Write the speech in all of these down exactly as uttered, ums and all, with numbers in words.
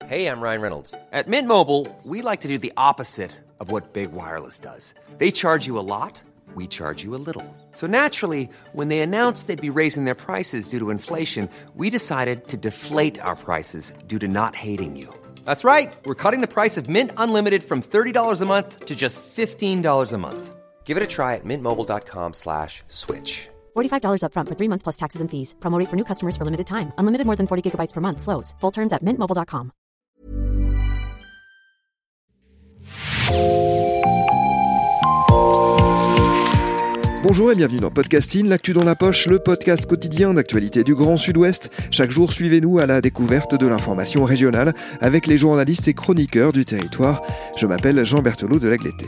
Hey, I'm Ryan Reynolds. At Mint Mobile, we like to do the opposite of what Big Wireless does. They charge you a lot, we charge you a little. So naturally, when they announced they'd be raising their prices due to inflation, we decided to deflate our prices due to not hating you. That's right. We're cutting the price of Mint Unlimited from thirty dollars a month to just fifteen dollars a month. Give it a try at mintmobile.com slash switch. forty-five dollars up front for three months plus taxes and fees. Promo rate for new customers for limited time. Unlimited more than forty gigabytes per month. Slows full terms at mint mobile dot com. Bonjour et bienvenue dans Podcasting, l'actu dans la poche, le podcast quotidien d'actualité du Grand Sud-Ouest. Chaque jour, suivez-nous à la découverte de l'information régionale avec les journalistes et chroniqueurs du territoire. Je m'appelle Jean Berthelot de Lagleté.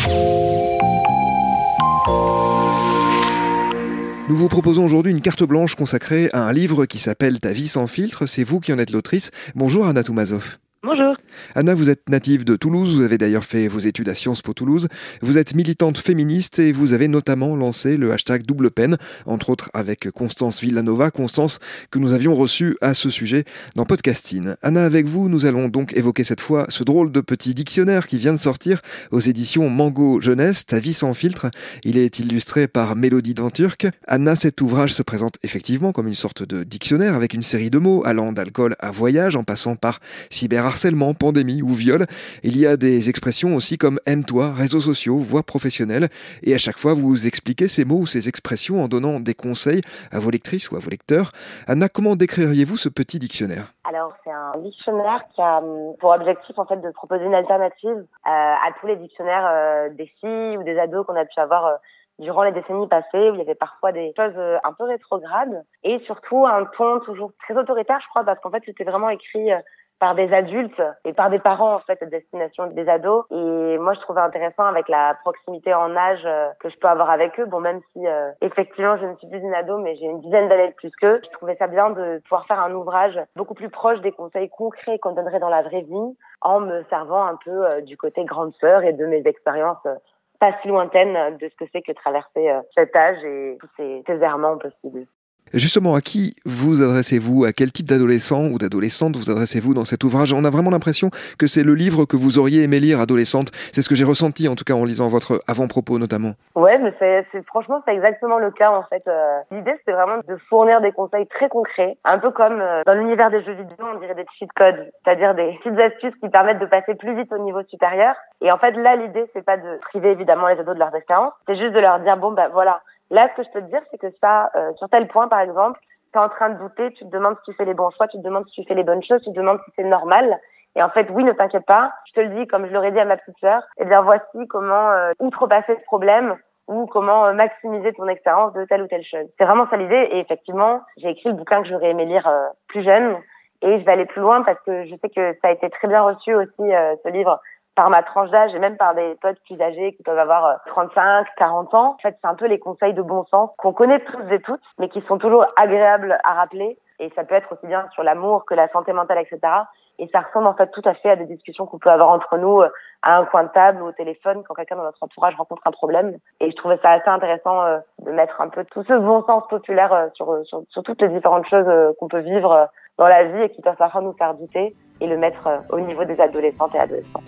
Nous vous proposons aujourd'hui une carte blanche consacrée à un livre qui s'appelle Ta vie sans filtre. C'est vous qui en êtes l'autrice. Bonjour Anna Toumazov. Bonjour. Anna, vous êtes native de Toulouse, vous avez d'ailleurs fait vos études à Sciences Po Toulouse. Vous êtes militante féministe et vous avez notamment lancé le hashtag Double Peine, entre autres avec Constance Villanova, Constance que nous avions reçue à ce sujet dans Podcasting. Anna, avec vous, nous allons donc évoquer cette fois ce drôle de petit dictionnaire qui vient de sortir aux éditions Mango Jeunesse, Ta vie sans filtre. Il est illustré par Mélodie Denturc. Anna, cet ouvrage se présente effectivement comme une sorte de dictionnaire avec une série de mots allant d'alcool à voyage en passant par cyberharcèlement, pandémie ou viol. Il y a des expressions aussi comme aime-toi, réseaux sociaux, voix professionnelle. Et à chaque fois, vous expliquez ces mots ou ces expressions en donnant des conseils à vos lectrices ou à vos lecteurs. Anna, comment décririez-vous ce petit dictionnaire ? Alors, c'est un dictionnaire qui a pour objectif, en fait, de proposer une alternative euh, à tous les dictionnaires euh, des filles ou des ados qu'on a pu avoir euh, durant les décennies passées, où il y avait parfois des choses euh, un peu rétrogrades et surtout un ton toujours très autoritaire, je crois, parce qu'en fait, c'était vraiment écrit euh, par des adultes et par des parents, en fait, à destination des ados. Et moi, je trouvais intéressant avec la proximité en âge euh, que je peux avoir avec eux. Bon, même si, euh, effectivement, je ne suis plus une ado, mais j'ai une dizaine d'années de plus qu'eux. Je trouvais ça bien de pouvoir faire un ouvrage beaucoup plus proche des conseils concrets qu'on donnerait dans la vraie vie, en me servant un peu euh, du côté grande sœur et de mes expériences euh, pas si lointaines de ce que c'est que traverser euh, cet âge et tous ces, ces errements possibles. Justement, à qui vous adressez-vous ? À quel type d'adolescent ou d'adolescente vous adressez-vous dans cet ouvrage ? On a vraiment l'impression que c'est le livre que vous auriez aimé lire adolescente. C'est ce que j'ai ressenti, en tout cas, en lisant votre avant-propos, notamment. Ouais, mais c'est, c'est franchement, c'est exactement le cas, en fait. Euh, l'idée, c'était vraiment de fournir des conseils très concrets, un peu comme euh, dans l'univers des jeux vidéo, on dirait des cheat codes, c'est-à-dire des petites astuces qui permettent de passer plus vite au niveau supérieur. Et en fait, là, l'idée, c'est pas de priver, évidemment, les ados de leurs expériences, c'est juste de leur dire, bon, ben voilà, là, ce que je peux te dire, c'est que ça, euh, sur tel point, par exemple, t'es en train de douter, tu te demandes si tu fais les bons choix, tu te demandes si tu fais les bonnes choses, tu te demandes si c'est normal. Et en fait, oui, ne t'inquiète pas, je te le dis comme je l'aurais dit à ma petite sœur, eh bien, voici comment euh, outrepasser ce problème ou comment euh, maximiser ton expérience de telle ou telle chose. C'est vraiment ça l'idée. Et effectivement, j'ai écrit le bouquin que j'aurais aimé lire euh, plus jeune. Et je vais aller plus loin parce que je sais que ça a été très bien reçu aussi, euh, ce livre, par ma tranche d'âge et même par des potes plus âgés qui peuvent avoir trente-cinq, quarante ans. En fait, c'est un peu les conseils de bon sens qu'on connaît tous et toutes, mais qui sont toujours agréables à rappeler. Et ça peut être aussi bien sur l'amour que la santé mentale, et cetera. Et ça ressemble en fait tout à fait à des discussions qu'on peut avoir entre nous à un coin de table ou au téléphone quand quelqu'un dans notre entourage rencontre un problème. Et je trouvais ça assez intéressant euh, de mettre un peu tout ce bon sens populaire euh, sur, sur, sur toutes les différentes choses euh, qu'on peut vivre euh, dans la vie et qui peuvent parfois nous faire douter et le mettre euh, au niveau des adolescentes et adolescents.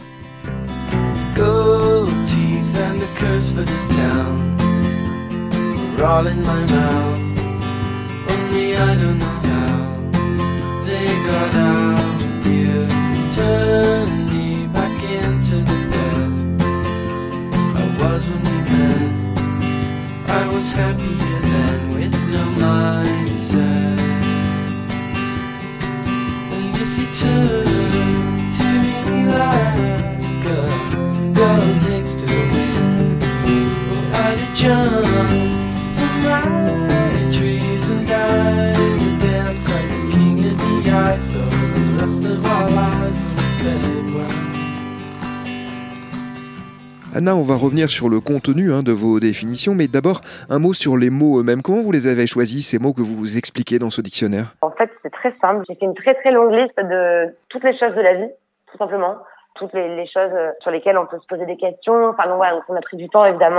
Gold teeth and a curse for this town are all in my mouth. Only I don't know how they got out. You turned me back into the bed I was when we met. I was happier then with no mindset. And if you turn to me like a girl takes to win, well, I'd have jumped from my trees and died and danced like a king of the ice. So the rest of our lives were dead well. Anna, on va revenir sur le contenu hein, de vos définitions, mais d'abord un mot sur les mots eux-mêmes. Comment vous les avez choisis, ces mots que vous vous expliquez dans ce dictionnaire ? En fait, c'est très simple. J'ai fait une très très longue liste de toutes les choses de la vie, tout simplement. Toutes les, les choses sur lesquelles on peut se poser des questions. Enfin, donc, voilà, on a pris du temps, évidemment.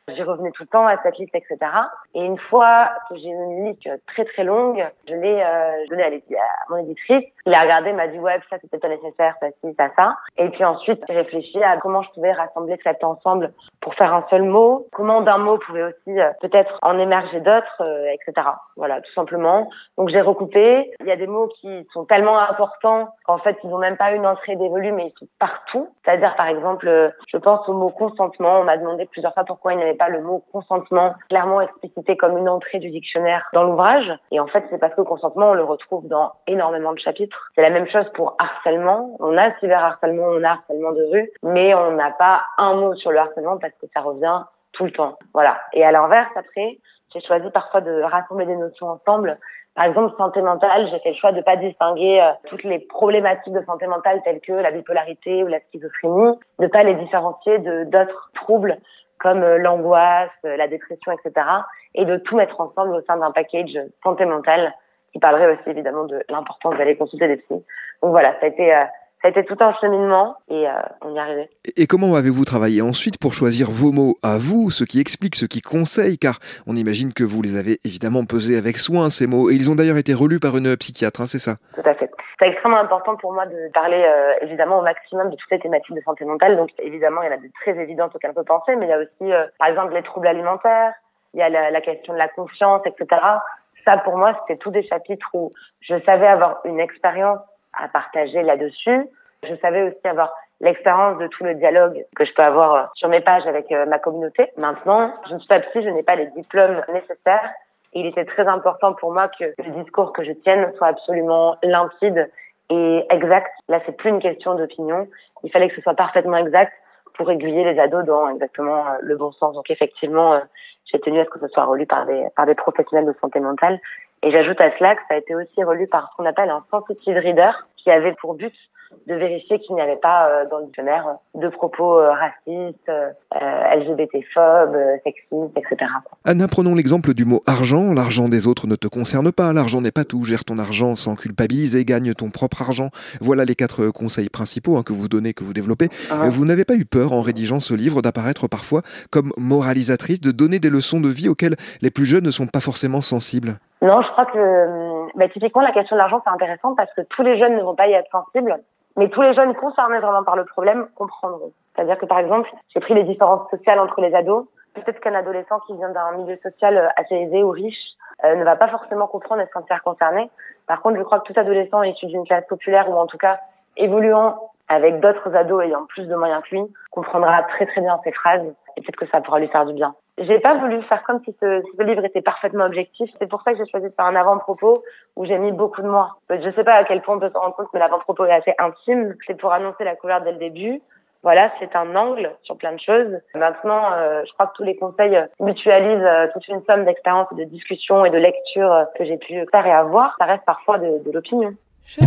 J'y revenais tout le temps à cette liste, et cetera. Et une fois que j'ai eu une liste très très longue, je l'ai euh, donnée à, à mon éditrice. Il a regardé, m'a dit ouais, ça c'était pas nécessaire, ça ci, ça ça. Et puis ensuite, j'ai réfléchi à comment je pouvais rassembler cet ensemble pour faire un seul mot. Comment d'un mot pouvait aussi euh, peut-être en émerger d'autres, euh, et cetera. Voilà, tout simplement. Donc j'ai recoupé. Il y a des mots qui sont tellement importants qu'en fait ils n'ont même pas une entrée dévolue, mais ils sont partout. C'est-à-dire par exemple, euh, je pense au mot consentement. On m'a demandé plusieurs fois pourquoi il n'y avait pas le mot consentement clairement explicité comme une entrée du dictionnaire dans l'ouvrage. Et en fait, c'est parce que consentement, on le retrouve dans énormément de chapitres. C'est la même chose pour harcèlement. On a cyberharcèlement, on a harcèlement de rue, mais on n'a pas un mot sur le harcèlement parce que ça revient tout le temps. Voilà. Et à l'inverse, après, j'ai choisi parfois de rassembler des notions ensemble. Par exemple, santé mentale, j'ai fait le choix de pas distinguer euh, toutes les problématiques de santé mentale telles que la bipolarité ou la schizophrénie, de pas les différencier de d'autres troubles comme euh, l'angoisse, euh, la dépression, et cetera. Et de tout mettre ensemble au sein d'un package santé mentale qui parlerait aussi évidemment de l'importance d'aller consulter des psys. Donc voilà, ça a été euh, ça a été tout un cheminement et euh, on y est arrivé. Et comment avez-vous travaillé ensuite pour choisir vos mots à vous, ce qui explique, ce qui conseille, car on imagine que vous les avez évidemment pesés avec soin, ces mots, et ils ont d'ailleurs été relus par une psychiatre, hein, c'est ça? Tout à fait. C'est extrêmement important pour moi de parler euh, évidemment au maximum de toutes les thématiques de santé mentale. Donc évidemment, il y en a de très évidentes auxquelles on peut penser, mais il y a aussi euh, par exemple les troubles alimentaires, il y a la, la question de la confiance, et cetera. Ça pour moi, c'était tous des chapitres où je savais avoir une expérience à partager là-dessus. Je savais aussi avoir l'expérience de tout le dialogue que je peux avoir sur mes pages avec ma communauté. Maintenant, je ne suis pas psy, je n'ai pas les diplômes nécessaires. Et il était très important pour moi que le discours que je tienne soit absolument limpide et exact. Là, c'est plus une question d'opinion. Il fallait que ce soit parfaitement exact pour aiguiller les ados dans exactement le bon sens. Donc effectivement, j'ai tenu à ce que ce soit relu par des, par des professionnels de santé mentale. Et j'ajoute à cela que ça a été aussi relu par ce qu'on appelle un sensitive reader qui avait pour but de vérifier qu'il n'y avait pas euh, dans le dictionnaire euh, de propos euh, racistes, euh, L G B T-phobes, euh, sexistes, et cetera. Anna, prenons l'exemple du mot argent. L'argent des autres ne te concerne pas. L'argent n'est pas tout. Gère ton argent sans culpabiliser. Gagne ton propre argent. Voilà les quatre conseils principaux hein, que vous donnez, que vous développez. Uh-huh. Vous n'avez pas eu peur, en rédigeant ce livre, d'apparaître parfois comme moralisatrice, de donner des leçons de vie auxquelles les plus jeunes ne sont pas forcément sensibles? Non, je crois que bah, typiquement la question de l'argent, c'est intéressant parce que tous les jeunes ne vont pas y être sensibles. Mais tous les jeunes concernés vraiment par le problème comprendront. C'est-à-dire que par exemple, j'ai pris les différences sociales entre les ados. Peut-être qu'un adolescent qui vient d'un milieu social assez aisé ou riche euh, ne va pas forcément comprendre et se sentir concerné. Par contre, je crois que tout adolescent issu d'une classe populaire ou en tout cas évoluant avec d'autres ados ayant plus de moyens que lui comprendra très très bien ces phrases et peut-être que ça pourra lui faire du bien. J'ai pas voulu faire comme si ce, si ce livre était parfaitement objectif. C'est pour ça que j'ai choisi de faire un avant-propos où j'ai mis beaucoup de moi. Je sais pas à quel point on peut se rendre compte, mais l'avant-propos est assez intime. C'est pour annoncer la couleur dès le début. Voilà, c'est un angle sur plein de choses. Maintenant, euh, je crois que tous les conseils mutualisent euh, toute une somme d'expériences, de discussions et de lectures euh, que j'ai pu faire et avoir. Ça reste parfois de, de l'opinion. Je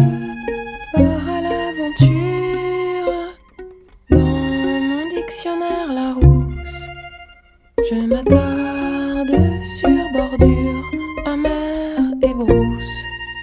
pars à l'aventure dans mon dictionnaire Larousse. Je m'attarde sur bordure, amère et brousse.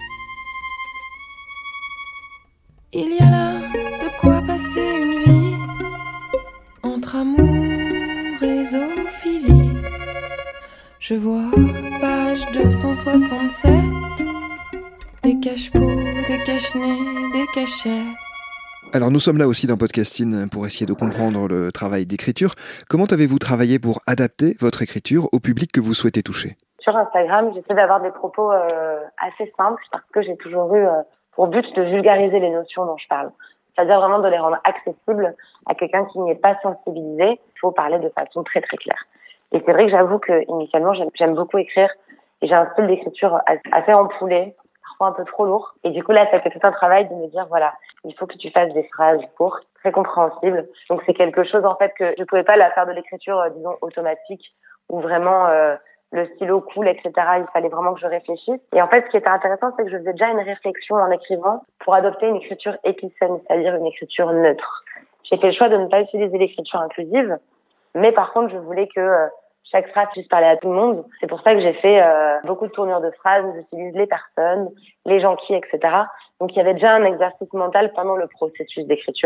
Il y a là de quoi passer une vie entre amour et zoophilie. Je vois page deux cent soixante-sept, des cache-pots, des cache-nez, des cachets. Alors nous sommes là aussi dans Podcasting pour essayer de comprendre le travail d'écriture. Comment avez-vous travaillé pour adapter votre écriture au public que vous souhaitez toucher? Sur Instagram, j'essaie d'avoir des propos euh, assez simples parce que j'ai toujours eu euh, pour but de vulgariser les notions dont je parle. C'est-à-dire vraiment de les rendre accessibles à quelqu'un qui n'y est pas sensibilisé. Il faut parler de façon très très claire. Et c'est vrai que j'avoue que initialement j'aime, j'aime beaucoup écrire et j'ai un style d'écriture assez ampoulé, parfois un peu trop lourd. Et du coup là, ça fait tout un travail de me dire voilà, il faut que tu fasses des phrases courtes, très compréhensibles. Donc c'est quelque chose en fait que je pouvais pas la faire de l'écriture, euh, disons automatique, où vraiment euh, le stylo coule, et cetera. Il fallait vraiment que je réfléchisse. Et en fait, ce qui était intéressant, c'est que je faisais déjà une réflexion en écrivant pour adopter une écriture épicène, c'est-à-dire une écriture neutre. J'ai fait le choix de ne pas utiliser l'écriture inclusive, mais par contre, je voulais que euh, chaque phrase puisse parler à tout le monde. C'est pour ça que j'ai fait euh, beaucoup de tournures de phrases où j'utilise les personnes, les gens qui, et cetera. Donc il y avait déjà un exercice mental pendant le processus d'écriture.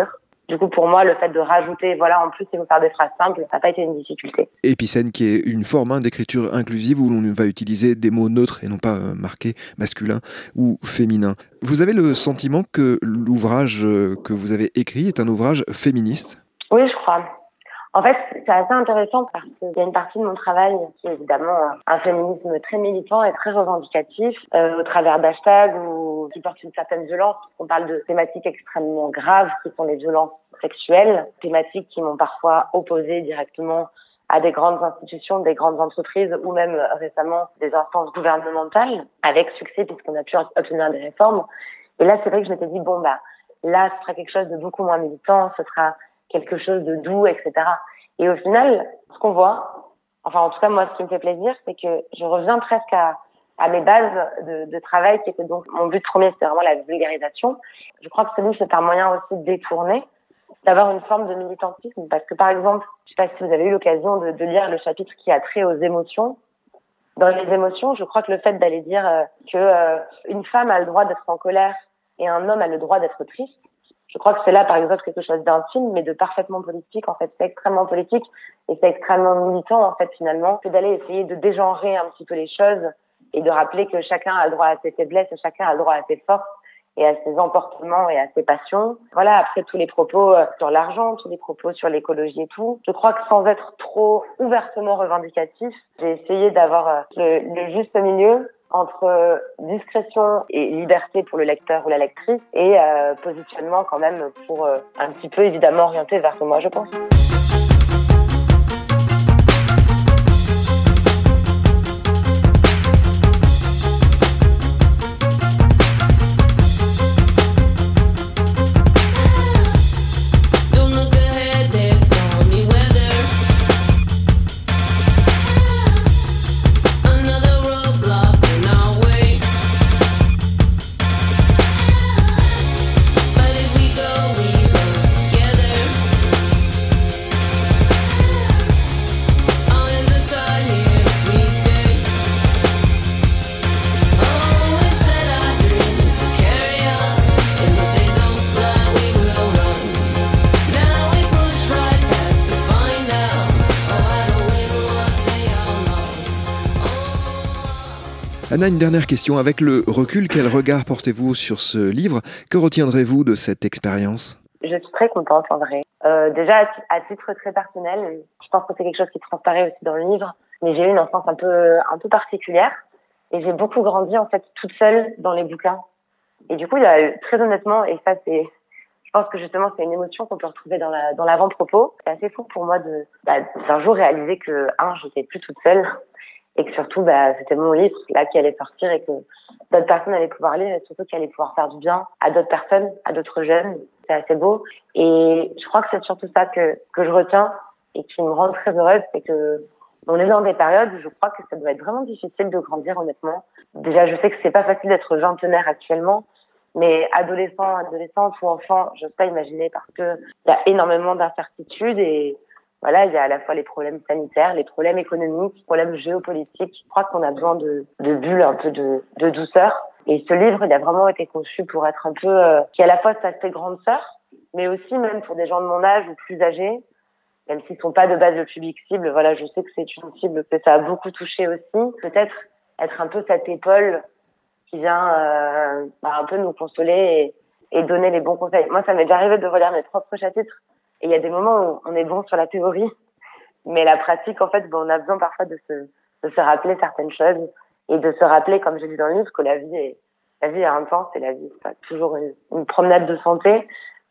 Du coup, pour moi, le fait de rajouter, voilà, en plus, il faut faire des phrases simples, ça n'a pas été une difficulté. Épicène qui est une forme hein, d'écriture inclusive où l'on va utiliser des mots neutres et non pas euh, marqués masculin ou féminin. Vous avez le sentiment que l'ouvrage que vous avez écrit est un ouvrage féministe ? Oui, je crois. En fait, c'est assez intéressant parce qu'il y a une partie de mon travail qui est évidemment un féminisme très militant et très revendicatif, euh, au travers d'hashtags ou qui portent une certaine violence. On parle de thématiques extrêmement graves qui sont les violences sexuelles, thématiques qui m'ont parfois opposée directement à des grandes institutions, des grandes entreprises ou même récemment des instances gouvernementales, avec succès puisqu'on a pu obtenir des réformes. Et là, c'est vrai que je m'étais dit, bon, bah, là, ce sera quelque chose de beaucoup moins militant, ce sera quelque chose de doux, et cetera. Et au final, ce qu'on voit, enfin, en tout cas, moi, ce qui me fait plaisir, c'est que je reviens presque à, à mes bases de, de travail, qui était donc, mon but premier, c'était vraiment la vulgarisation. Je crois que ce livre, c'est un moyen aussi détourné d'avoir une forme de militantisme, parce que, par exemple, je sais pas si vous avez eu l'occasion de, de lire le chapitre qui a trait aux émotions. Dans les émotions, je crois que le fait d'aller dire euh, que euh, une femme a le droit d'être en colère et un homme a le droit d'être triste, je crois que c'est là, par exemple, quelque chose d'intime, mais de parfaitement politique. En fait, c'est extrêmement politique et c'est extrêmement militant, en fait, finalement. C'est d'aller essayer de dégenrer un petit peu les choses et de rappeler que chacun a le droit à ses faiblesses et chacun a le droit à ses forces et à ses emportements et à ses passions. Voilà, après tous les propos sur l'argent, tous les propos sur l'écologie et tout. Je crois que sans être trop ouvertement revendicatif, j'ai essayé d'avoir le, le juste milieu entre discrétion et liberté pour le lecteur ou la lectrice et euh, positionnement quand même pour euh, un petit peu évidemment orienté vers moi, je pense. Anna, une dernière question. Avec le recul, quel regard portez-vous sur ce livre ? Que retiendrez-vous de cette expérience ? Je suis très contente, en vrai. Euh, déjà, à titre très personnel, je pense que c'est quelque chose qui transparaît aussi dans le livre, mais j'ai eu une enfance un peu, un peu particulière et j'ai beaucoup grandi, en fait, toute seule dans les bouquins. Et du coup, il y a eu, très honnêtement, et ça, c'est, je pense que justement, c'est une émotion qu'on peut retrouver dans la, dans l'avant-propos. C'est assez fou pour moi de, bah, d'un jour réaliser que, un, j'étais plus toute seule. Et que surtout, bah, c'était mon livre, là, qui allait sortir et que d'autres personnes allaient pouvoir lire et surtout qui allait pouvoir faire du bien à d'autres personnes, à d'autres jeunes. C'est assez beau. Et je crois que c'est surtout ça que, que je retiens et qui me rend très heureuse, c'est que on est dans des périodes où je crois que ça doit être vraiment difficile de grandir, honnêtement. Déjà, je sais que c'est pas facile d'être vingtenaire actuellement, mais adolescent, adolescente ou enfant, je n'ose pas imaginer parce que il y a énormément d'incertitudes et voilà, il y a à la fois les problèmes sanitaires, les problèmes économiques, les problèmes géopolitiques. Je crois qu'on a besoin de, de bulles, un peu de, de douceur. Et ce livre, il a vraiment été conçu pour être un peu, euh, qui à la fois cet aspect grande sœur, mais aussi même pour des gens de mon âge ou plus âgés, même s'ils sont pas de base le public cible. Voilà, je sais que c'est une cible que ça a beaucoup touché aussi. Peut-être être un peu cette épaule qui vient euh, bah, un peu nous consoler et, et donner les bons conseils. Moi, ça m'est déjà arrivé de relire mes propres chapitres. Et il y a des moments où on est bon sur la théorie, mais la pratique, en fait, ben, on a besoin parfois de se, de se rappeler certaines choses et de se rappeler, comme j'ai dit dans le livre, que la vie est, la vie est intense et la vie, c'est pas toujours une, une promenade de santé,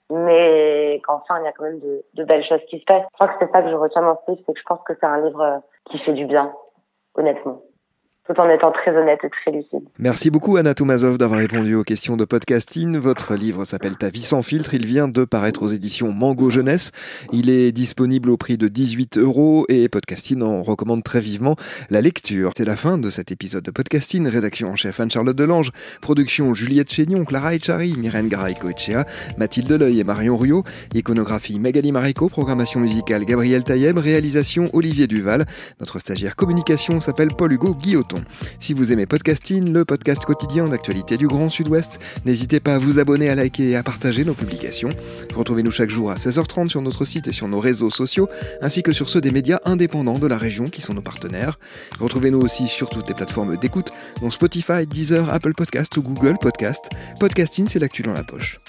mais qu'enfin, il y a quand même de, de belles choses qui se passent. Je crois que c'est ça que je retiens dans ce livre, c'est que je pense que c'est un livre qui fait du bien, honnêtement, tout en étant très honnête et très lucide. Merci beaucoup Anna Toumazov d'avoir répondu aux questions de Podcasting. Votre livre s'appelle Ta vie sans filtre. Il vient de paraître aux éditions Mango Jeunesse. Il est disponible au prix de dix-huit euros et Podcasting en recommande très vivement la lecture. C'est la fin de cet épisode de Podcasting. Rédaction en chef Anne-Charlotte Delange. Production Juliette Chénion, Clara Echari, Myrène Garay-Coetchea, Mathilde Deleuil et Marion Ruot. Iconographie Magali Marico. Programmation musicale Gabriel Taïeb. Réalisation Olivier Duval. Notre stagiaire communication s'appelle Paul-Hugo Guilloton. bouton. Si vous aimez Podcasting, le podcast quotidien d'actualité du Grand Sud-Ouest, n'hésitez pas à vous abonner, à liker et à partager nos publications. Retrouvez-nous chaque jour à seize heures trente sur notre site et sur nos réseaux sociaux, ainsi que sur ceux des médias indépendants de la région qui sont nos partenaires. Retrouvez-nous aussi sur toutes les plateformes d'écoute, dont Spotify, Deezer, Apple Podcast ou Google Podcast. Podcasting, c'est l'actu dans la poche.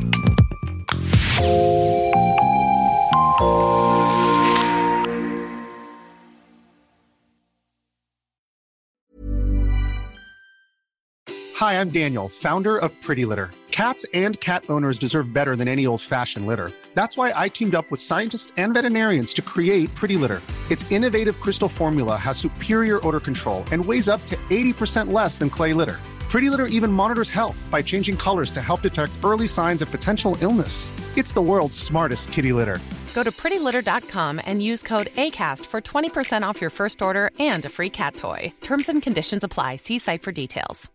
Hi, I'm Daniel, founder of Pretty Litter. Cats and cat owners deserve better than any old-fashioned litter. That's why I teamed up with scientists and veterinarians to create Pretty Litter. Its innovative crystal formula has superior odor control and weighs up to eighty percent less than clay litter. Pretty Litter even monitors health by changing colors to help detect early signs of potential illness. It's the world's smartest kitty litter. Go to pretty litter dot com and use code ACAST for twenty percent off your first order and a free cat toy. Terms and conditions apply. See site for details.